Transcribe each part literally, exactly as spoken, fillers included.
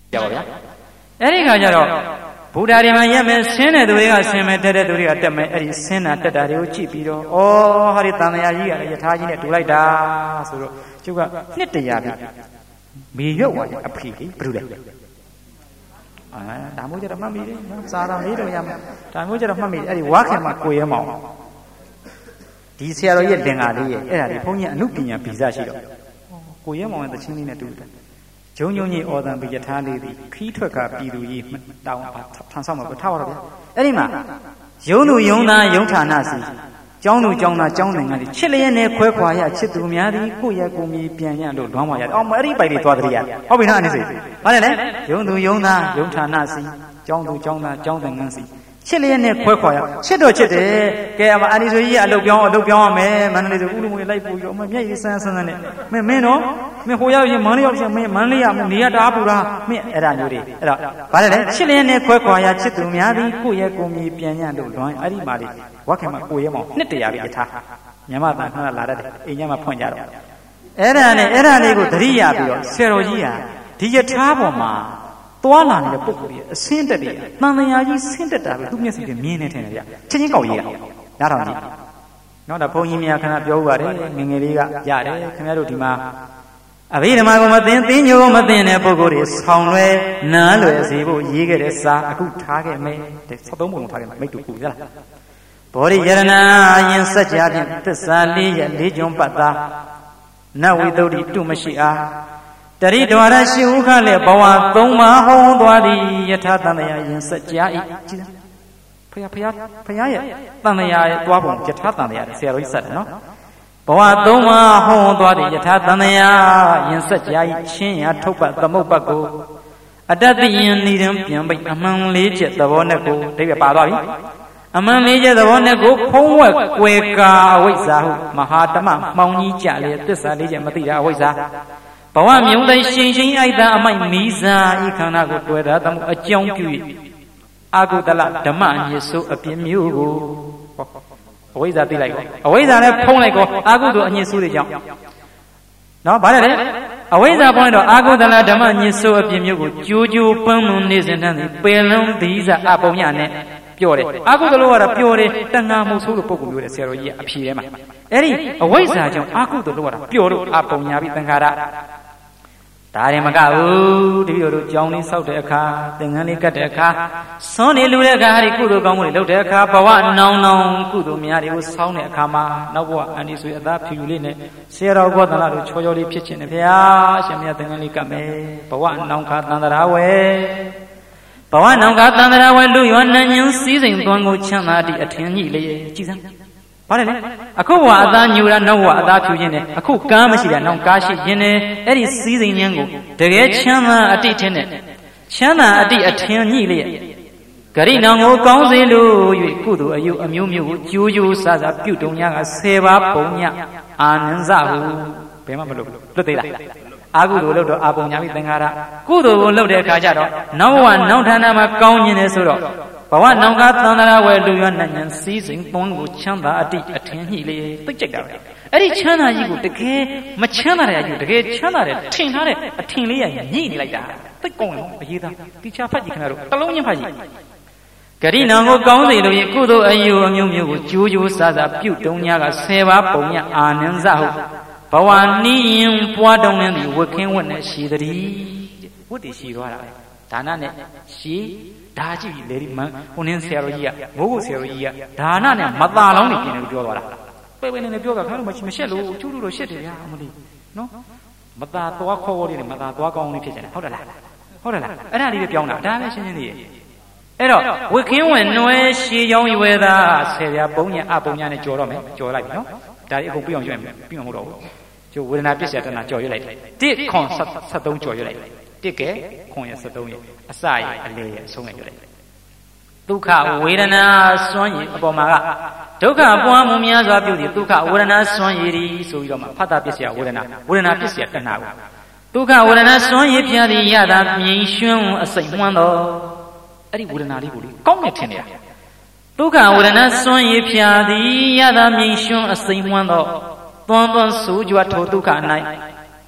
ကြောက်ဗျာအဲ့ဒီခါကျတော့ဘုရားတွေမှာရက်မဲ့ဆင်းတဲ့သူတွေကဆင်းမဲ့တက်တဲ့သူတွေကတက်မဲ့အဲ့ဒီဆင်းတာတက်တာတွေကိုကြည့်ပြီးတော့ဩဟာဒီတန်မြာကြီးကလည်းယထာကြီးနဲ့တူလိုက်တာဆိုတော့ကျုပ်ကနှစ်တရာပြီမေရွတ်သွားရင်အဖေကြီးဘယ်လိုလဲအာဒါမျိုးကြတော့မှတ်မိတယ်နော်စာတော်မေးတော့ရမှာဒါမျိုးကြတော့မှတ်မိတယ်အဲ့ဒီဝါခင်မှာကိုရဲမောင်ဒီဆရာတော်ရဲ့လင်္ကာလေးရဲ့အဲ့ဒါဒီဘုန်းကြီးအနုပညာဗီဇရှိတော့ကိုရဲမောင်ရဲ့တချင်းလေးနဲ့တူတယ်ဂျုံဂျုံကြီးအော်တန်ပြီးယထာလေးသည်ခီးထွက်ကပြည်သူကြီးတောင်းထန်ဆောင်မှာထားပါတော့ဗျအဲ့ဒီမှာယုံသူယုံသားယုံဌာနစီကျောင်းသူကျောင်းသားကျောင်းနိုင်ငံကြီးချစ်လျက်နဲ့ခွဲခွာရချစ်သူများသည်ကိုယ့်ရဲ့ကိုယ်မြေပြန်ရလို့လွမ်းမရတယ်အော်အဲ့ဒီပိုက်တွေသွားတည်းရဟုတ်ပြီနော်အနေစိဘာလဲလဲယုံသူယုံသားယုံဌာနစီကျောင်းသူကျောင်းသားကျောင်းနိုင်ငံစီချစ်လျက်နဲ့ခွဲခွာရချစ်တော့ချစ်တယ်ကဲအမအန်ဒီဆိုကြီးကအလုပ်ပြောင်းအလုပ်ပြောင်းရမယ်မန္တလေးဆိုဥလုံဝင်လိုက်ပူရောမမျက်ရည်ဆန်းဆန်းနဲ့မင်းမင်းနော်မင်းဟိုရောက်ရင်မန္တလေးရောက်ရင်မင်းမန္တလေးရမင်းနေရတာပူတာမင်းအဲ့ဒါမျိုးတွေအဲ့တော့ဘာလဲလဲချစ်လျက်နဲ့ခွဲခွာရချစ်သူများသည်ကိုယ့်ရဲ့ကိုယ်မြေပြန်ရလို့လွမ်းအဲ့ဒီမှာလေဝက်ခင်မှာကိုရဲမောင်နှစ်တရာပြီအထားညမတန်ခဏလာတတ်တယ်အိမ်ညမှာဖွင့်ကြတော့အဲ့ဒါနဲ့အဲ့ဒါလေးကိုသတိရပြီးတော့ဆယ်တော်ကြီးဟာဒီယထာပေါ်မှာသွားလာနေတဲ့ပုဂ္ဂိုလ်ရဲ့အဆင်းတက်တွေတန်တရားကြီးဆင်းတက်တာပဲသူ့မျက်စိနဲ့မြင်နေတယ်ဗျချင်းချင်းကောက်ရေးတာနားထောင်ကြည့်နော်ဒါဘုန်းကြီးများခဏပြောဥပါတယ်ငငယ်လေးကရတယ်ခင်ဗျားတို့ဒီမှာအဘိဓမ္မာကိုမသိသိညိုမသိတဲ့ပုဂ္ဂိုလ်တွေဆောင်းလွဲနားလွယ်စေဖို့ရေးခဲ့တဲ့စာအခုထားခဲ့မယ်တဲ့ဆက်သုံးပုံထားခဲ့မယ်မိတ်တူကူရလားဘောဓိယရဏအရင်စัจ जा ဖြင့်သစ္စာလေးရလေးကျွန်းပတ်သားနတ်ဝိသုဒ္ဓိတုမရှိအားတရိဒဝရရှိဥခလည်းဘဝသုံးပါးဟောသွားသည်ယထာတန်တရာယင်စัจ जा ဤကြည်ဖယားဖယားဖယားရဲ့တန်တရာရဲ့သွားပုံယထာတန်တရာဆရာတော်ကြီးစက်တယ်နော်ဘဝသုံးပါးဟောသွားသည်ယထာတန်တရာယင်စัจ जा ဤချင်းရထုတ်ပတ်သမုတ်ပတ်ကိုအတ္တတိယနိဒံပြန်ပိတ်အမှန်လေးချက်သဘောနဲ့ကိုဒိဗ္ဗပါသွားပြီအမှန်လေးချက်သဘောနဲ့ကိုဖုံးဝက်ကွယ်ကာအဝိဇ္ဇာဟုမဟာဓမ္မမှောင်ကြီးကြလေသစ္စာလေးချက်မသိတာအဝိဇ္ဇာဘဝမြုံတိုင်းရှင်ရှင်အိုက်တာအမိုက်မီးစာဤခန္ဓာကိုတွေ့တာတမှုအကြောင်းပြု၍အာဂုတလဓမ္မညစ်ဆိုးအပြင်းမျိုးကိုအဝိဇ္ဇာသိလိုက်ကောအဝိဇ္ဇာနဲ့ဖုံးလိုက်ကောအာဂုတို့အညစ်ဆိုးတွေကြောင့်နော်ဗါတယ်လေအဝိဇ္ဇာပွင့်တော့အာဂုတလဓမ္မညစ်ဆိုးအပြင်းမျိုးကိုကြိုးကြိုးပန်းမွန်နေစဉ်တန်းသည်ပယ်လုံးသီးစာအပုံညနဲ့ပြောတယ်အာဂုတလောကတော့ပြောတယ်တဏှာမှုဆိုးလို့ပုံကူမျိုးတဲ့ဆရာတော်ကြီးကအဖြေထဲမှာအဲ့ဒီအဝိဇ္ဇာကြောင့်အာဂုတလောကတော့ပြောလို့အပုံညာပြီးသင်္ခါရဒါရင်မကဘူးတပည့်တော်တို့ကြောင်းလေးဆောက်တဲ့အခါသင်္ကန်းလေးကတ်တဲ့အခါဆွန်းနေလူတဲ့အခါဟာဒီကုသိုလ်ကောင်းမှုတွေလုပ်တဲ့အခါဘဝနောင်နောင်ကုသိုလ်များတွေကိုဆောင်းတဲ့အခါမှာနောက်ဘဝအန္တိဆွေအသားဖြူဖြူလေးနဲ့ဆရာတော်ဘောသနာတို့ချောချောလေးဖြစ်ခြင်းနဲ့ဗျာအရှင်မြတ်သင်္ကန်းလေးကတ်မယ်ဘဝနောင်ခါသန္တရာဝဲဘဝနောင်ခါသန္တရာဝဲလူရောနန်းညင်းစည်းစိမ်သွမ်းကိုချမ်းသာတိအထင်ကြီးလေးကြည်စမ်းဘာလဲလဲအခုဘဝအသားညူတာနောက်ဘဝအသားဖြူခြင်းနဲ့အခုကားမရှိတာနောက်ကားရှိခြင်းနဲ့အဲ့ဒီစည်းစိမ်ဉာဏ်ကိုတကယ်ချမ်းသာအတိထင်းနဲ့ချမ်းသာအတိအထင်ကြီးလေးဂရိနောင်ကိုကောင်းစေလို့၍ကုသိုလ်အယုအမျိုးမျိုးကိုကြိုးကြိုးစားစားပြုတုံညာကဆယ်ပါးပုံညအာနန္ဇဟုဘယ်မှမလုပ်လွတ်သေးလားအာကုသိုလ်လုပ်တော့အာပုံညာပြီးသင်္ခါရကုသိုလ်ကိုလုပ်တဲ့အခါကျတော့နောက်ဘဝနောက်ဌာနမှာကောင်းခြင်းနဲ့ဆိုတော့ဘဝနောင်ကသန္တရာဝဲလူရနတ်ဉဏ်စည်းစိမ်သွန်းကိုချမ်းသာအတိအထင်ကြီးလေးသိကြိုက်တာပဲအဲ့ဒီချမ်းသာကြီးကိုတကယ်မချမ်းသာတဲ့အကြီးတကယ်ချမ်းသာတဲ့ထင်ထားတဲ့အထင်လေးရညှိနေလိုက်တာသိကောင်းတယ်အရေးသားတိချာဖတ်ကြည့်ခင်ဗျားတို့တလုံးချင်းဖတ်ကြည့်ဂရိနောင်ကိုကောင်းစေလို့ရင်ကုသိုလ်အယုအမျိုးမျိုးကိုကြိုးကြိုးစားစားပြုတုံညာကဆယ်ပါးပုံညအာနန္ဇဟုဘဝနီးရင်ပွားတုံးတဲ့ဝတ်ခင်းဝတ်နဲ့ရှိသည်ဝတ်တည်ရှိသွားတာပဲဒါနနဲ့ရှိဒါကြည့်လေဒီမန်ဟိုနင်းဆရာတော်ကြီးကမိုးကိုဆရာတော်ကြီးကဒါနနဲ့မตาလောင်းနေပြင်တယ်ပြောသွားတာပဲပဲနေပြောတာခင်ဗျားတို့မရှက်လို့ကျူးလို့တော့ရှက်တယ်ဗျာမလို့နော်မตาသွားခေါ်ခေါ်လေးနဲ့မตาသွားကောင်းလေးဖြစ်ကြတယ်ဟုတ်တယ်လားဟုတ်တယ်လားအဲ့ဒါလေးပဲပြောင်းတာဒါလည်းရှင်းရှင်းလေးအဲ့တော့ဝိခင်းဝင်နွယ်ရှည်ချောင်းရွယ်သားဆယ်ပြားပုံညာအပုံညာနဲ့ကြော်တော့မယ်ကြော်လိုက်ပြီနော်ဒါလေးအကုန်ပြအောင်ရွက်မယ်ပြအောင်မဟုတ်တော့ဘူးကျိုးဝေဒနာပစ္စယတဏကြော်ရွက်လိုက်တစ်ခွန်ဆက်သုံးကြော်ရွက်လိုက်တစ်ကဲခွန်ရဆက်သုံးရအစရအလေရအဆုံးရရွက်လိုက်ဒုက္ခဝေဒနာစွန့်ရည်အပေါ်မှာကဒုက္ခပွားမှုများစွာပြုသည်ဒုက္ခဝေဒနာစွန့်ရည်သည်ဆိုပြီးတော့မှဖတ်တာပစ္စယဝေဒနာဝေဒနာပစ္စယတဏကိုဒုက္ခဝေဒနာစွန့်ရည်ဖြာသည်ရတာမြင်ရွှင်အစိတ်မှန်းတော်အဲ့ဒီဝေဒနာလေးကိုလေကောင်းနေထင်တယ်ဒုက္ခဝေဒနာစွန့်ရည်ဖြာသည်ရတာမြင်ရွှင်အစိတ်မှန်းတော်သွန်သွန်ဆိုကြွထိုဒုက္ခ၌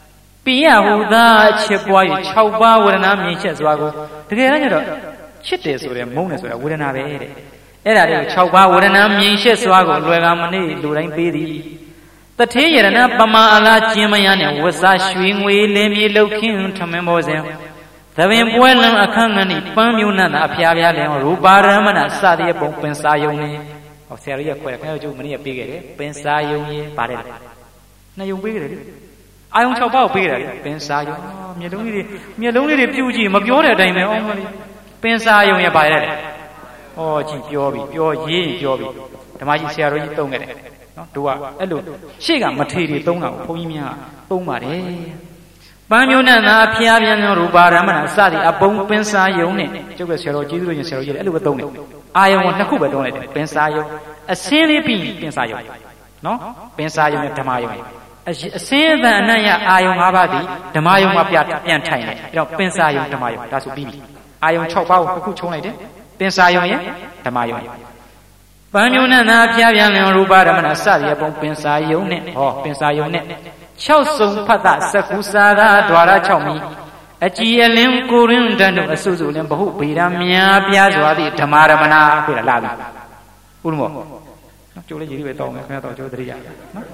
ပိယဟုသာချစ်ပွား၍၆ပါးဝေဒနာမြင်ချက်စွာကိုတကယ်တမ်းကျတော့ချစ်တယ်ဆိုတဲ့မုန်းတယ်ဆိုတာဝေဒနာပဲတဲ့အဲ့ဒါတွေကို၆ပါးဝေဒနာမြင်ချက်စွာကိုလွယ်ကမနေလူတိုင်းပေးသည်တထေယရဏပမာအလားကျင်းမရနဲ့ဝတ်စားရွှေငွေလင်းမြေလှုပ်ခင်းထမင်းပေါ်စဉ်သဘင်ပွဲလံအခန်းငန်းဤပန်းမျိုးနတ်အဖျားဖျားလင်ရူပါရမဏစသည်ပုံပင်စာယုံနေဟောဆရာကြီးကခွဲခင်ဗျားတို့မနေ့ကပေးခဲ့တယ်ပင်စာယုံရေပါတယ်နှစ်ယုံပေးခဲ့တယ်လေအာယုံ၆ပါးကိုပေးခဲ့တယ်ပင်စာယုံမျက်လုံးလေးတွေမျက်လုံးလေးတွေပြုတ်ကြည့်မပြောတဲ့အတိုင်းပဲအော်မလေးပင်စာယုံရေပါတယ်ဟောကြည့်ပြောပြီပြောရေးပြောပြီဓမ္မကြီးဆရာတော်ကြီးသုံးခဲ့တယ်နော်တို့ကအဲ့လိုရှေ့ကမထေတွေသုံးတာကိုဘုန်းကြီးများသုံးပါတယ်ပန်းမျိုးနဲ့သာဖျားပြန်ရူပါရမဏစသည်အပုံပင်စာယုံနဲ့ကျုပ်ကဆရာတော်ကြီးသူတို့ရင်ဆရာတော်ကြီးအဲ့လိုပဲသုံးတယ်အာယုံကိုနှစ်ခုပဲသုံးလိုက်တယ်ပင်စာယုံအစင်းလေးပြီးပင်စာယုံနော်ပင်စာယုံနဲ့ဓမ္မယုံအစင်းအတန်အနံ့ရအာယုံ၅ပါးသည်ဓမ္မယုံမှာပြန်ပြန်ထိုင်တယ်အဲ့တော့ပင်စာယုံဓမ္မယုံဒါဆိုပြီးပြီအာယုံ၆ပါးကိုတစ်ခုချုံလိုက်တယ်ပင်စာယုံရဲ့ဓမ္မယုံပန်းမျိုးနဲ့သာဖျားပြန်ရူပါရမဏစသည်အပုံပင်စာယုံနဲ့ဟောပင်စာယုံနဲ့၆စုံဖတ်တာစကုစာသာဒွါရ၆မီအကြည်အလင်းကိုရင်းတန်တို့အစုစုလင်းဘဟုဗေဒများပြားစွာသည့်ဓမ္မရမဏပြေလာပြီဥရမောနော်ကျိုးလေးကြီးပဲတောင်းမယ်ခင်ဗျားတော့ကျိုးတရိယာနော်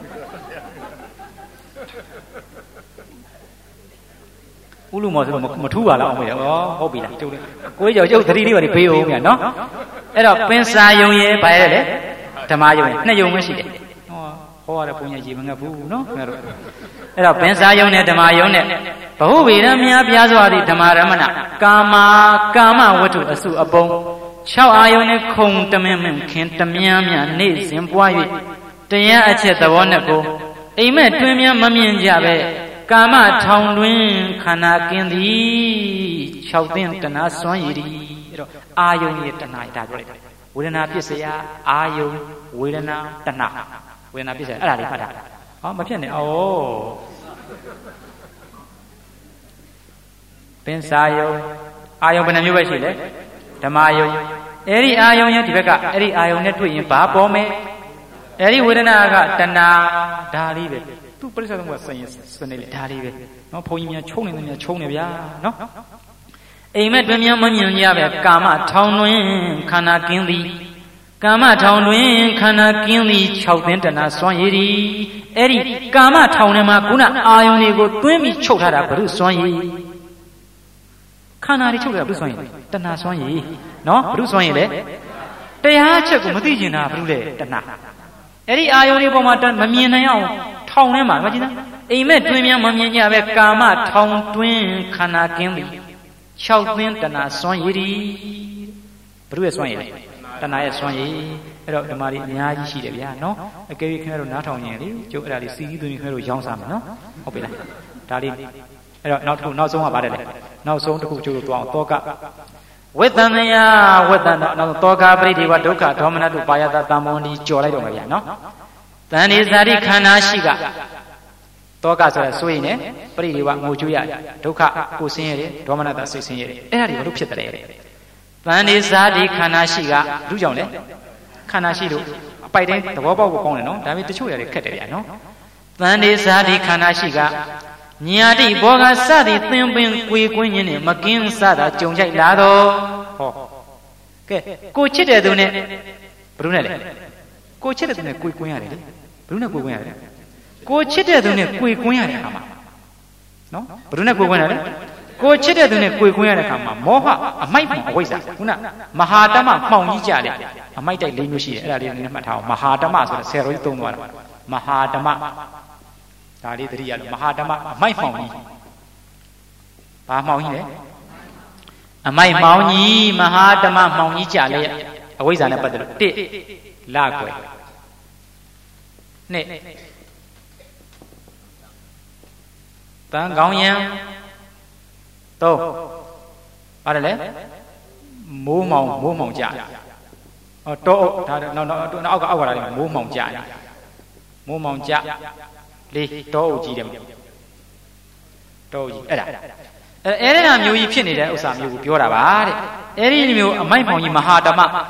ဥလူမောဆိုတော့မထူးပါလားအောင်မေးတယ်ဩဟုတ်ပြီလားကျိုးလေးကိုကြီးကျော်ကျုပ်တရိလေးပါဘေးအောင်မြန်နော်အဲ့တော့ပင်စာယုံရဲ့ဘာရဲလဲဓမ္မယုံနှစ်ယုံမရှိတယ်ဟောရတဲ့ဘုန်းကြီးကြီးမငတ်ဘူးနော်ခင်ဗျားတို့အဲ့တော့ပင်စာယုံနဲ့ဓမ္မယုံနဲ့ဘဟုဗေဒများပြားစွာသည့်ဓမ္မရမဏကာမကာမဝတ္ထုအစုအပုံ၆အာယုံနဲ့ခုံတမင်းမင်းခင်တမြန်းမြနေစဉ်ပွား၍တရားအချက်သဘောနဲ့ကိုအိမ်မက်တွင်များမမြင်ကြပဲကာမထောင်တွင်ခန္ဓာကင်းသည်၆သိန်းတဏှာစွမ်းရည်ဒီအဲ့တော့အာယုံရဲ့တဏှာဒါပြောလိုက်တာဝေဒနာပစ္စယအာယုံဝေဒနာတဏှာဝေဒနာပစ္စယအဲ့ဒါလေးမှတ်တာဟောမဖြစ်နဲ့ဩပင်စာယုံအာယုံဘယ်နှမျိုးပဲရှိလဲဓမ္မယုံအဲ့ဒီအာယုံရဲ့ဒီဘက်ကအဲ့ဒီအာယုံနဲ့တွေ့ရင်ဘာပေါ်မယ်အဲ့ဒီဝေဒနာကတဏှာဒါလေးပဲသူပရိစ္ဆေသုံးကစင်စနေလေဒါလေးပဲနော်ဘုန်းကြီးများချုံနေတယ်များချုံနေဗျာနော်အိမ်မက်တွင်များမမြင်ကြပဲကာမထောင်တွင်ခန္ဓာကင်းသည်ကာမထောင်တွင်ခန္ဓာကင်းသည်၆သိန်းတဏှာစွမ်းရည်ဒီအဲ့ဒီကာမထောင်ထဲမှာခုနအာယုန်တွေကိုတွင်းပြီးချုပ်ထားတာဘုရုစွမ်းရည်ခန္ဓာတွေချုပ်ထားတာဘုရုစွမ်းရည်တဏှာစွမ်းရည်နော်ဘုရုစွမ်းရည်လေတရားချက်ကိုမသိကျင်တာဘုရုလေတဏှာအဲ့ဒီအာယုန်တွေပေါ်မှာမမြင်နိုင်အောင်ထောင်ထဲမှာမကြည့်လားအိမ်မက်တွင်များမမြင်ကြပဲကာမထောင်တွင်ခန္ဓာကင်းသည်၆သိန်းတဏှာစွမ်းရည်ဒီဘုရုရဲ့စွမ်းရည်လေတဏှာရဲ့စွမ်းရည်အဲ့တော့ဓမ္မတွေအများကြီးရှိတယ်ဗျာနော်အကယ်၍ခင်ဗျားတို့နားထောင်ရင်လေကျုပ်အဲ့ဒါလေးစီးကြီးသွင်းခင်ဗျားတို့ရောင်းစားမယ်နော်ဟုတ်ပြီလားဒါလေးအဲ့တော့နောက်တစ်ခုနောက်ဆုံးကပါတယ်လေနောက်ဆုံးတစ်ခုကျုပ်တို့သွားအောင်တောကဝိတ္တန်ယဝိတ္တန်နောက်တောကပရိဒေဝဒုက္ခဒေါမနတုပါယတတမ္မောဒီကြော်လိုက်တော့မယ်ဗျာနော်တန်ဒီဇာတိခန္ဓာရှိကတောကဆိုရဆိုရင်လည်းပရိဒေဝငိုကြွရဒုက္ခကိုဆင်းရဲတယ်ဒေါမနတစိတ်ဆင်းရဲတယ်အဲ့ဒါတွေဘာလို့ဖြစ်တယ်လဲတန်ဒီဇာတိခန္ဓာရှိကလူကြောင့်လေခန္ဓာရှိလို့အပိုက်တိုင်းသဘောပေါက်ဖို့ကောင်းတယ်နော်ဒါပေမဲ့တချို့ရတယ်ခက်တယ်ဗျာနော်တန်ဒီဇာတိခန္ဓာရှိကညာတိဘောကစသည်သင်ပင်ကိုယ်ကွင်းခြင်းနဲ့မကင်းစတာကြုံကြိုက်လာတော့ဟောကဲကိုချစ်တဲ့သူနဲ့ဘယ်သူနဲ့လဲကိုချစ်တဲ့သူနဲ့ကိုယ်ကွင်းရတယ်လေဘယ်သူနဲ့ကိုယ်ကွင်းရတယ်ကိုချစ်တဲ့သူနဲ့ကိုယ်ကွင်းရတဲ့အခါမှာနော်ဘယ်သူနဲ့ကိုယ်ကွင်းရလဲကိုချစ်တဲ့သူနဲ့ကိုယ်ကွင်းရတဲ့အခါမှာမောဟအမိုက်မှအဝိဇ္ဇာခုနမဟာတမမှောင်ကြီးကြတယ်အမိုက်တိုက်လေးမျိုးရှိတယ်အဲ့ဒါလေးနည်းနည်းမှတ်ထားအောင်မဟာတမဆိုတဲ့ဆယ်တော်ကြီးသုံးသွားတာမဟာတမဒါလေးသတိရလို့မဟာဓမ္မအမိုက်မှောင်ကြီးဘာမှောင်ကြီးလဲအမိုက်မှောင်ကြီးမဟာဓမ္မမှောင်ကြီးကြလေအဝိဇ္ဇာနဲ့ပတ်သက်လို့တစ်လကွယ်နှစ်တန်ကောင်းရန်သုံးပါတယ်လေမိုးမှောင်မိုးမှောင်ကြဟောတောအုပ်ဒါနောက်နောက်အောက်ကအောက်ကလာတယ်မိုးမှောင်ကြမိုးမှောင်ကြလေးတောအုပ်ကြီးတယ်တောအုပ်ကြီးအဲ့ဒါအဲအဲ့ဒါမျိုးကြီးဖြစ်နေတဲ့ဥစ္စာမျိုးကိုပြောတာပါတဲ့အဲ့ဒီမျိုးအမိုက်မှောင်ကြီးမဟာဓမ္မ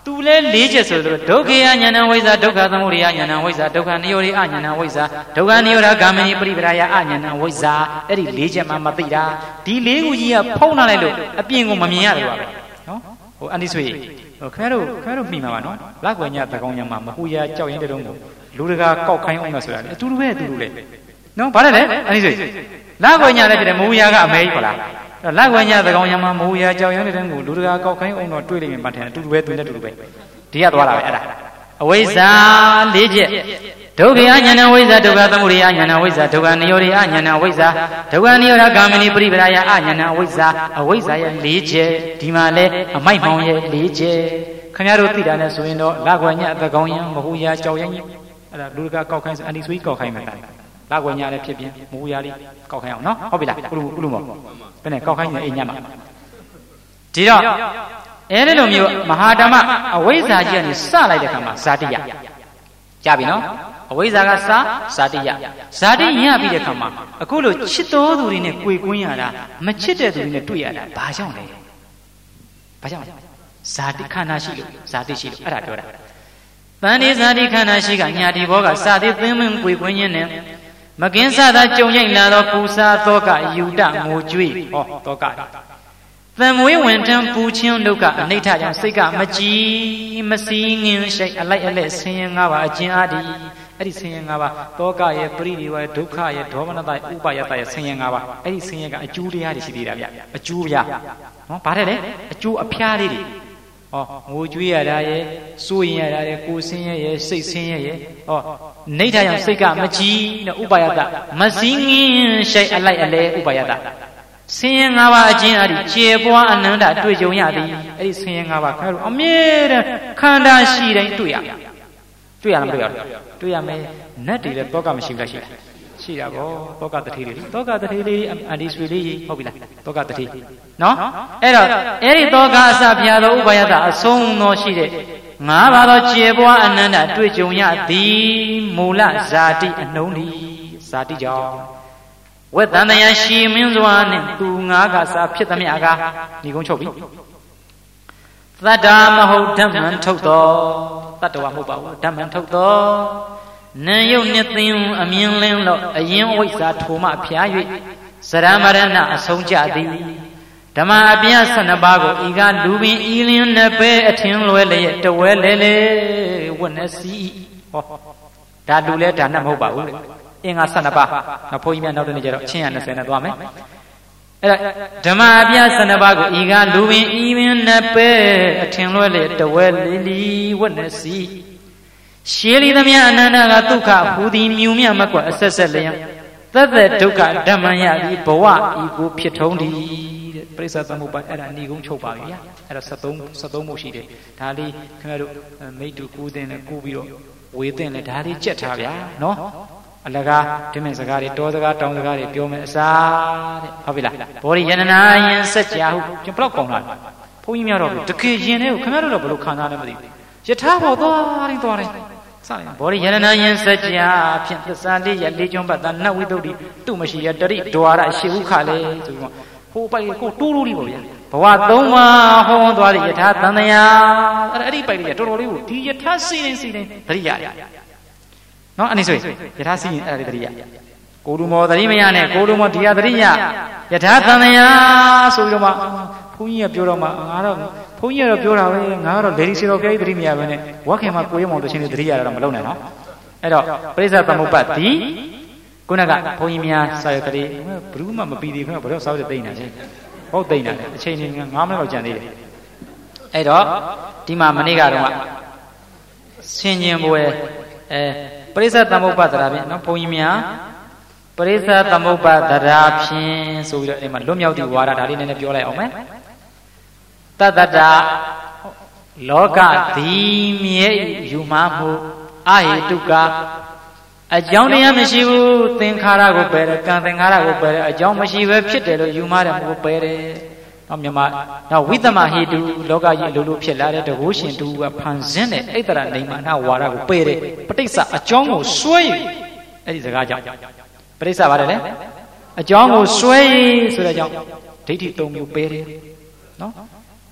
သူလဲလေးချက်ဆိုတော့ဒုက္ခယဉာဏဝိဇ္ဇာဒုက္ခသမုဒယဉာဏဝိဇ္ဇာဒုက္ခနိရောဓအဉာဏဝိဇ္ဇာဒုက္ခနိရောဓဂามနိပရိပရာယအဉာဏဝိဇ္ဇာအဲ့ဒီလေးချက်မှမသိတာဒီလေးခုကြီးကဖုံးထားလိုက်လို့အပြင်ကိုမမြင်ရတယ်ပါပဲနော်ဟိုအန်ဒီဆွေဟိုခင်ဗျားတို့ခင်ဗျားတို့မိမှာပါနော်လက်ွယ်ညသကောင်းညမှာမဟူရကြောက်ရင်တုံးကိုလူတကာကောက်ခိုင်းအောင်လို့ဆိုတာလေအတူတူပဲအတူတူလေနော်ဗါတယ်လေအန်ဒီဆွေလက်ွယ်ညလည်းဖြစ်တယ်မဟူရကအမေကြီးခေါ်လားလက်ွယ်ညသကောင်းညမှာမဟူရကြောက်ရင်တုံးကိုလူတကာကောက်ခိုင်းအောင်တော့တွေ့လိမ့်မယ်မှထင်တယ်အတူတူပဲသူနဲ့အတူတူပဲဒီကသွားတာပဲအဲ့ဒါအဝိဇ္ဇာလေးချက်ဒုက္ခယဉာဏဝိဇ္ဇာဒုက္ခသမုဒယဉာဏဝိဇ္ဇာဒုက္ခနိရောဓအဉာဏဝိဇ္ဇာဒုက္ခနိရောဓဂามနိပရိပရာယအဉာဏဝိဇ္ဇာအဝိဇ္ဇာရဲ့လေးချက်ဒီမှာလဲအမိုက်မောင်ရဲ့လေးချက်ခင်ဗျားတို့သိတာနဲ့ဆိုရင်တော့လက်ွယ်ညအသက်ကောင်းရင်မဟူရကြောက်ရင်အဲ့ဒါလူတကာကောက်ခိုင်းအန်ဒီဆွေးကောက်ခိုင်းမှာတာလက်ွယ်ညလည်းဖြစ်ပြင်မဟူရလေးကောက်ခိုင်းအောင်နော်ဟုတ်ပြီလားကုလူကုလူမောဘယ်နဲ့ကောက်ခိုင်းနေအိမ်ညမှာဒီတော့အဲ့ဒီလိုမျိုးမဟာဓမ္မအဝိဇ္ဇာကြီးကနေစလိုက်တဲ့ခါမှာဇာတိယကြပြီနော်အဝိဇ္ဇာကစဇာတိယဇာတိရပြီးတဲ့ခါမှာအခုလိုချစ်တော်သူတွေနဲ့ကြွေကွင်းရတာမချစ်တဲ့သူတွေနဲ့တွေ့ရတာဘာကြောင့်လဲဘာကြောင့်ဇာတိခန္ဓာရှိလို့ဇာတိရှိလို့အဲ့ဒါပြောတာတန်ဒီဇာတိခန္ဓာရှိကညာတိဘောကစသည်သင်းမင်းကြွေကွင်းခြင်းနဲ့မကင်းစသာကြုံရင်လာသောပူစာသောကယူတငိုကြွေဟောသောကသံမွေးဝင်တန်းပူချင်းဒုက္ခအနိဋ္ဌကြောင့်စိတ်ကမကြည်မစည်းငင်းရှိတ်အလိုက်အလက်ဆင်းရဲငါးပါးအကျဉ်းအားဒီအဲ့ဒီဆင်းရဲငါးပါးတောကရဲ့ပရိဒီဝရဲ့ဒုက္ခရဲ့ဒေါမနတရဲ့ဥပါယတရဲ့ဆင်းရဲငါးပါးအဲ့ဒီဆင်းရဲကအကျိုးတရားတွေရှိသေးတာဗျအကျိုးဗျနော်ဗါတယ်လေအကျိုးအဖျားလေးတွေဟောငိုကြွေးရတာရဲ့စိုးရင်ရတာရဲ့ကိုယ်ဆင်းရဲရဲ့စိတ်ဆင်းရဲရဲ့ဟောနိဋ္ဌကြောင့်စိတ်ကမကြည်နဲ့ဥပါယတမစည်းငင်းရှိတ်အလိုက်အလက်ဥပါယတဆင်းရဲငါးပါးအကျဉ်းအားဖြင့်ကျေပွားအနန္တတွေ့ကြုံရသည်အဲ့ဒီဆင်းရဲငါးပါးခင်ဗျားတို့အမြဲတမ်းခန္ဓာရှိတိုင်းတွေ့ရတွေ့ရလားမတွေ့ရဘူးတွေ့ရမယ်နတ်တွေလည်းတောကမရှိဘူးလားရှိလားရှိတာဗောတောကတထေးလေးတောကတထေးလေးအန်ဒီဆွေလေးဟုတ်ပြီလားတောကတထေးနော်အဲ့တော့အဲ့ဒီတောကအစပြာသောဥပါယတအဆုံးသောရှိတဲ့ငါးပါးသောကျေပွားအနန္တတွေ့ကြုံရသည်မူလဇာတိအနှုံးသည်ဇာတိကြောင့်ဝက်တန်တရားရှိမင်းစွာနဲ့သူငါးကစားဖြစ်သမျှကဒီကုန်းချုပ်ပြီသတ္တမဟုတ်ဓမ္မံထုတ်တော်တတ္တဝမဟုတ်ပါဘူးဓမ္မံထုတ်တော်နံယုတ်နှစ်သိန်းအမြင်လင်းလို့အရင်ဝိဇ္ဇာထိုမှဖျား၍စရမရဏအဆုံးကြသည်ဓမ္မအပြည့်ဆန္ဒပါကိုဤကလူပင်ဤလင်းနှစ်ပဲအထင်လွဲလျက်တဝဲလေလေဝတ်နေစီဟောဒါလူလဲဒါနဲ့မဟုတ်ပါဘူးအင်္ဂါဆန္ဒပါနောက်ဘုန်းကြီးများနောက်တနေ့ကျတော့အချင်းရ20နဲ့သွားမယ်အဲ့ဒါဓမ္မအပြဆန္ဒပါကိုဤကလူပင်ဤပင်နှစ်ပဲအထင်လွဲလေတဝဲလေးလီဝတ်နေစီရှေးလီသမျှအနန္တကဒုက္ခဟူသည်မြူမြမကွအဆက်ဆက်လျံသက်သက်ဒုက္ခဓမ္မယသည်ဘဝဤကိုဖြစ်ထုံးသည်တဲ့ပရိစ္ဆေသမုပ္ပါအဲ့ဒါဏီကုန်းချုပ်ပါပြီဗျာအဲ့ဒါ73 73မှုရှိတယ်ဒါလေးခင်ဗျားတို့မိတ္တူကူးတင်နဲ့ကူးပြီးတော့ဝေတင်နဲ့ဒါလေးကြက်ထားဗျာနော်အလကားဒီမဲ့စကားတွေတောစကားတောင်စကားတွေပြောမယ်အစားတဲ့ဟုတ်ပြီလားဘောရိယန္နာယင်စัจ जा ဟုကျွန်ဘလောက်ကောင်းလာဘုန်းကြီးများတော့တကယ်ရင်တွေကိုခင်ဗျားတို့တော့ဘယ်လိုခံစားလဲမသိဘူးယထာဘောသွားတိုင်းသွားတိုင်းစတယ်ဘောရိယန္နာယင်စัจ जा ဖြင့်သစ္စာလေးရလေးကျွန်းပတ်သာနတ်ဝိသုဒ္ဓိတုမရှိရတရိဒွါရရှိဥခလေဆိုပြီးတော့ဟိုပိုက်ကိုတိုးတိုးလေးပေါ့ဗျာဘဝသုံးပါးဟောသွားတဲ့ယထာသံဃာအဲ့ဒီပိုက်လေးတော်တော်လေးကိုဒီယထာစီရင်စီရင်တရိရတယ်နော်အနေဆိုယထာစီရင်အဲ့ဒါလေးတရိယကိုလူမောတရိမယနဲ့ကိုလူမောဒီယတရိယယထာသံဃာဆိုပြီးတော့မှဘုန်းကြီးကပြောတော့မှငါတော့ဘုန်းကြီးကတော့ပြောတာပဲငါကတော့လေဒီစီတော်ကဲတရိမယပဲနဲ့ဝက်ခင်မှာကိုရမောင်တချင်းလေးတရိယတော့မလုပ်နိုင်နော်အဲ့တော့ပရိစ္ဆေသမုပ္ပါတိခုနကဘုန်းကြီးများစာရွက်ကလေးဘယ်သူမှမပြီးသေးဘူးဘယ်တော့စာရွက်သိမ့်တာချင်းဟုတ်သိမ့်တာလေအချိန်ကြီးငါးမိနစ်လောက်ကြံသေးတယ်အဲ့တော့ဒီမှာမနေ့ကတော့ဆင်ញင်ပွဲအဲပရိစ္ဆေသမုပ္ပါဒရာဖြင့်နော်ဘုန်းကြီးများပရိစ္ဆေသမုပ္ပါဒရာဖြင့်ဆိုပြီးတော့အဲ့မှာလွတ်မြောက်သည့်ဝါဒဒါလေးနည်းနည်းပြောလိုက်အောင်မယ်တတ္တတလောကသည်မြဲယူမှမှုအဟိတုကအကြောင်းတရားမရှိဘူးသင်္ခါရကိုပယ်တယ်ကံသင်္ခါရကိုပယ်တယ်အကြောင်းမရှိပဲဖြစ်တယ်လို့ယူမှတယ်ကိုပယ်တယ်နောက်မြန်မာနောက်ဝိသမဟိတုလောကကြီးအလိုလိုဖြစ်လာတဲ့တကုရှင်တူကဖန်ဆင်းတဲ့အိတ္တရနေမနာဝါဒကိုပယ်တယ်ပဋိစ္စအကြောင်းကိုစွဲယူအဲ့ဒီစကားကြောင့်ပဋိစ္စပါတယ်လေအကြောင်းကိုစွဲယူဆိုတဲ့ကြောင့်ဒိဋ္ဌိသုံးမျိုးပယ်တယ်နော်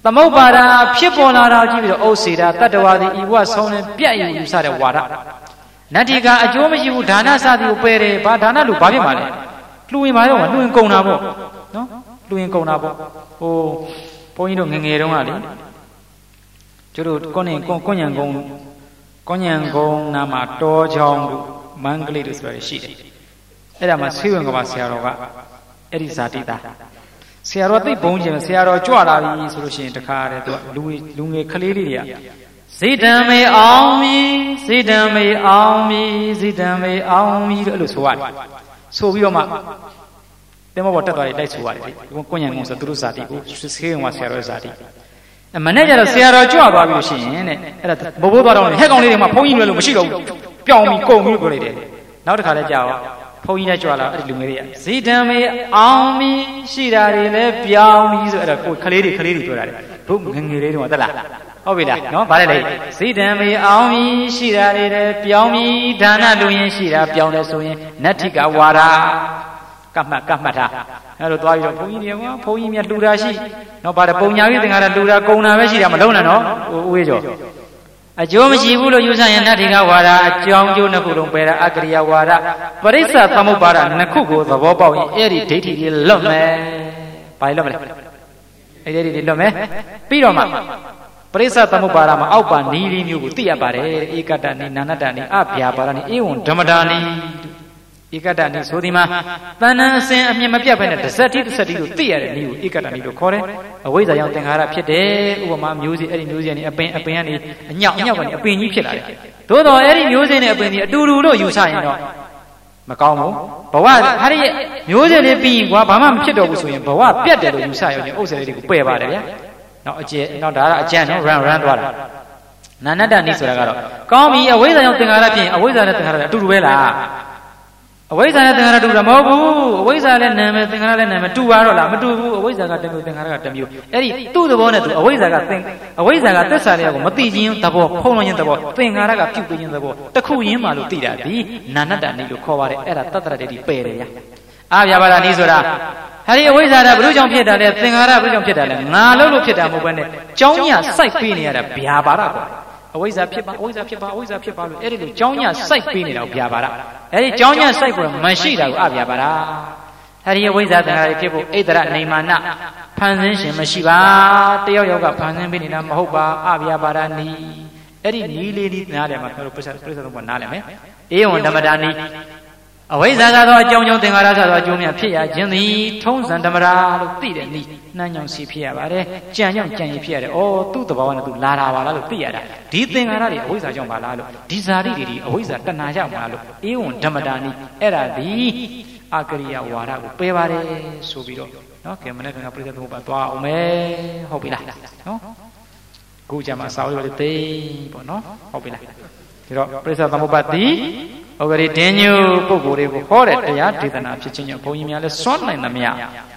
သမုပ္ပါဒာဖြစ်ပေါ်လာတာကြည့်ပြီးတော့ဩစေတာတတ္တဝါသည်ဤဘဝဆုံးနေပြတ်ယူဆတဲ့ဝါဒနတ္တိကအကျိုးမရှိဘူးဒါနစသည်ကိုပယ်တယ်ဘာဒါနလို့ဘာဖြစ်မှာလဲလှူရင်ပါတော့လှူရင်ကုန်တာပေါ့နော်လှူရင်ကုန်တာပေါ့ဟိုဘုန်းကြီးတို့ငငယ်တုန်းကလေကျတို့ကိုနေကိုညံကုန်းကိုညံကုန်းနာမှာတောချောင်းတို့မန္ကလေးတို့ဆိုတာရှိတယ်အဲ့ဒါမှာဆေးဝင်ကပါဆရာတော်ကအဲ့ဒီဇာတိသားဆရာတော်သိဘုံကျင်ဆရာတော်ကြွလာပြီဆိုလို့ရှိရင်တခါတည်းသူလူလူငယ်ကလေးလေးတွေကဇိတံမေအောင်မီဇိတံမေအောင်မီဇိတံမေအောင်မီလို့အဲ့လိုဆိုရတယ်ဆိုပြီးတော့မှတင်မောပေါ်တက်သွားတယ်တိုက်ဆိုရတယ်ကိုညံကုန်းဆိုသူတို့ဇာတိကိုဆေးဝင်ကဆရာတော်ဇာတိအမနဲ့ကျတော့ဆရာတော်ကြွသွားပြီလို့ရှိရင်တဲ့အဲ့ဒါဘိုးဘိုးသွားတော့ဟဲ့ကောင်လေးတွေမှာဘုန်းကြီးတွေလို့မရှိတော့ဘူးပြောင်းပြီးကုန်ပြီးပြောလိုက်တယ်နောက်တစ်ခါလည်းကြာတော့ဘုန်းကြီးနဲ့ကြွလာအဲ့ဒီလူငယ်တွေကဇိတံမေအောင်မီရှိတာတွေလည်းပြောင်းပြီးဆိုအဲ့ဒါကိုခလေးတွေကလေးတွေပြောတာတယ်ဘုငငယ်လေးတွေတက်လားဟုတ်ပြီလားနော်ဗါလဲလေဇိတံမေအောင်မီရှိတာတွေလည်းပြောင်းပြီးဒါနလူရင်ရှိတာပြောင်းတယ်ဆိုရင်နတ္ထိကဝါဒကမှတ်ကမှတ်ထားအဲ့လိုသွားပြီးတော့ဘုန်းကြီးတွေကဘုန်းကြီးများလှူတာရှိနော်ဗါတယ်ပုံညာကြီးသင်္ကာရလှူတာကုံတာပဲရှိတာမလုံးနဲ့နော်ဦးဝေးကျော်အကျိုးမရှိဘူးလို့ယူဆရင်နတ္ထိကဝါဒအကြောင်းကျိုးနှစ်ခုလုံးပယ်တာအကရိယာဝါဒပရိစ္ဆသမုပ္ပါဒနှစ်ခုကိုသဘောပေါက်ရင်အဲ့ဒီဒိဋ္ဌိကြီးလွတ်မယ်။ဘာလို့လွတ်မလဲ။အဲ့ဒီဒိဋ္ဌိလွတ်မယ်။ပြီးတော့မှပရိစ္ဆသမုပ္ပါဒမှာအောက်ပါနီးလေးမျိုးကိုသိရပါတယ်။ဧကတ္တနိနာနတ္တနိအဗျာပါဒနိဧဝံဓမ္မတာနိဧကတ္တနိဆိုဒီမှာတဏ္ဍအစဉ်အမြင်မပြတ်ဖက်နဲ့တစ်စက်တိတစ်စက်တိကိုသိရတဲ့နည်းကိုဧကတ္တနိလို့ခေါ်တယ်။အဝိဇ္ဇာကြောင့်သင်္ခါရဖြစ်တယ်။ဥပမာမျိုးစေ့အဲ့ဒီမျိုးစေ့ကနေအပင်အပင်ကနေအညောက်အညောက်ကနေအပင်ကြီးဖြစ်လာတယ်။သို့တော့အဲ့ဒီမျိုးစေ့နဲ့အပင်ကြီးအတူတူလို့ယူဆရင်တော့မကောင်းဘူး။ဘဝဟာဒီမျိုးစေ့လေးပြီးရင်ကွာဘာမှမဖြစ်တော့ဘူးဆိုရင်ဘဝပြတ်တယ်လို့ယူဆရရင်ဥစ္စာလေးတွေကိုပယ်ပါတယ်ဗျာ။နောက်အကျဲနောက်ဒါကအကျန့်နော် run run သွားတာ။နာနတ္တနိဆိုတာကတော့ကောင်းပြီအဝိဇ္ဇာကြောင့်သင်္ခါရဖြစ်ရင်အဝိဇ္ဇာနဲ့သင်္ခါရအတူတူပဲလား။အဝိဇ္ဇာနဲ့သင်္ခါရတူတာမဟုတ်ဘူးအဝိဇ္ဇာလည်းနာမည်သင်္ခါရလည်းနာမည်တူပါတော့လားမတူဘူးအဝိဇ္ဇာကတစ်မျိုးသင်္ခါရကတစ်မျိုးအဲ့ဒီသူ့သဘောနဲ့သူအဝိဇ္ဇာကသင်အဝိဇ္ဇာကသစ္စာလေးကိုမသိခြင်းသဘောဖုံးလွှမ်းခြင်းသဘောသင်္ခါရကပြုတ်ခြင်းသဘောတစ်ခုရင်းမှလို့သိတာဒီနာနတ္တနိလို့ခေါ်ပါတယ်အဲ့ဒါတတ္တရတေတိပယ်တယ်ဗျာအာဗျာပါဒနိဆိုတာဟာဒီအဝိဇ္ဇာကဘုရားကြောင့်ဖြစ်တာလေသင်္ခါရဘုရားကြောင့်ဖြစ်တာလေငါလို့လို့ဖြစ်တာမဟုတ်ဘဲနဲ့ကြောင်းညစိုက်ပေးနေရတာဗျာပါဒကွာအဝိဇ္ဇာဖြစ်ပါအဝိဇ္ဇာဖြစ်ပါအဝိဇ္ဇာဖြစ်ပါလို့အဲ့ဒီလိုကြောင်းညစိုက်ပေးနေတာကိုဗျာပါဒအဲ့ဒီကြောင်းညစိုက်ဖို့မရှိတာကိုအဗျာပါဒအဲ့ဒီအဝိဇ္ဇာသင်္ခါရဖြစ်ဖို့ဣဒရနေမာနဖန်ဆင်းရှင်မရှိပါတယောက်ယောက်ကဖန်ဆင်းပေးနေတာမဟုတ်ပါအဗျာပါဒနီအဲ့ဒီနီးလေးနီးနားတယ်မှာကျွန်တော်ပြဿနာပြဿနာတော့နားလည်မယ်ဧဝံဓမ္မတာနီအဝိဇ္ဇာသောအကြောင်းကြောင့်သင်္ခါရသောအကျိုးများဖြစ်ရခြင်းသည်ထုံးစံဓမ္မတာလို့သိတဲ့နီးနှမ်းကြောင့်စီဖြစ်ရပါတယ်ကြံကြောင့်ကြံရဖြစ်ရတယ်ဩသူ့သဘောနဲ့သူလာတာပါလားလို့သိရတာဒီသင်္ခါရတွေအဝိဇ္ဇာကြောင့်ပါလားလို့ဒီဇာတိတွေဒီအဝိဇ္ဇာတဏှာကြောင့်ပါလားလို့ဧဝံဓမ္မတာနီအဲ့ဒါဒီအကရိယာဝါဒကိုပယ်ပါတယ်ဆိုပြီးတော့နော်ကဲမနေ့ကပြိဿသမုပ္ပါသွားအောင်မယ်ဟုတ်ပြီလားနော်ခုကြမှာစာအုပ်လေးသိပေါ့နော်ဟုတ်ပြီလားဒါတော့ပြိဿသမုပ္ပါတိဩဂရိတင်းညုပုဂ္ဂိုလ်တွေကိုဟောတဲ့တရားဒေသနာဖြစ်ခြင်းကြောင့်ဘုန်းကြီးများလည်းစွန့်နိုင်သမျှ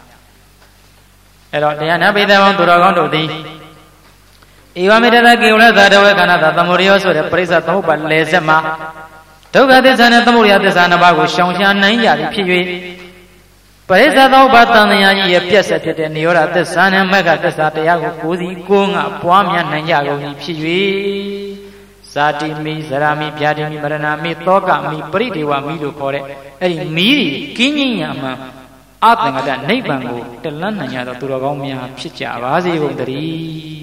အဲ့တော့တရားနာပိသဘောသူတော်ကောင်းတို့သည်ဧဝမေတ္တကေဝလသာတဝေခန္ဓာသာသမုဒယောဆိုတဲ့ပရိစ္ဆသမုပ္ပါလေဆက်မှာဒုက္ခသစ္စာနဲ့သမုဒယသစ္စာနှစ်ပါးကိုရှောင်ရှားနိုင်ကြသည်ဖြစ်၍ပရိစ္ဆသမုပ္ပါတန်တရားကြီးရဲ့ပြည့်စက်ဖြစ်တဲ့နိရောဓသစ္စာနဲ့မဂ္ဂသစ္စာတရားကိုကိုယ်စီကိုယ်ငါပွားများနိုင်ကြကုန်သည်ဖြစ်၍ဇာတိမိဇရာမိဗျာတိမိမရဏမိသောကမိပရိဒေဝမိလို့ခေါ်တဲ့အဲ့ဒီမိကင်းကြီးညာမှအသင်္ကတနိဗ္ဗာန်ကိုတလန်းနိုင်ရသောသူတော်ကောင်းများဖြစ်ကြပါစေကုန်သတည်း